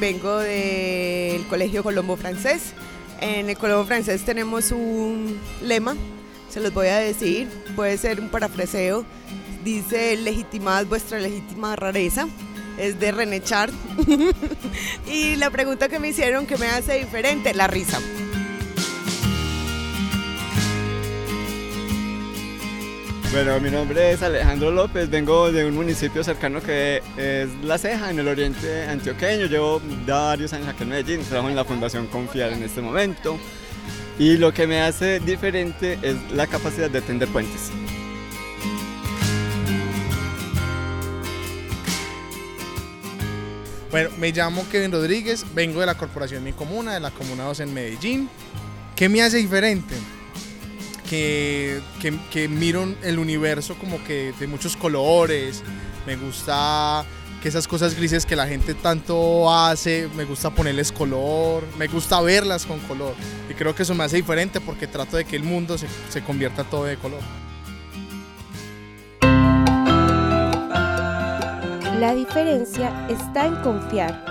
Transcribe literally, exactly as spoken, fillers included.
vengo del Colegio Colombo Francés. En el Colombo Francés tenemos un lema, se los voy a decir, puede ser un parafraseo, dice: legitimad vuestra legítima rareza. Es de René Char. Y la pregunta que me hicieron, ¿qué me hace diferente? La risa. Bueno, mi nombre es Alejandro López, vengo de un municipio cercano que es La Ceja, en el oriente antioqueño. Llevo varios años aquí en Medellín, trabajo en la Fundación Confiar en este momento. Y lo que me hace diferente es la capacidad de tender puentes. Bueno, me llamo Kevin Rodríguez, vengo de la Corporación Mi Comuna, de la Comuna dos en Medellín. ¿Qué me hace diferente? Que, que, que miro el universo como que de muchos colores, me gusta que esas cosas grises que la gente tanto hace, me gusta ponerles color, me gusta verlas con color. Y creo que eso me hace diferente porque trato de que el mundo se, se convierta todo de color. La diferencia está en confiar.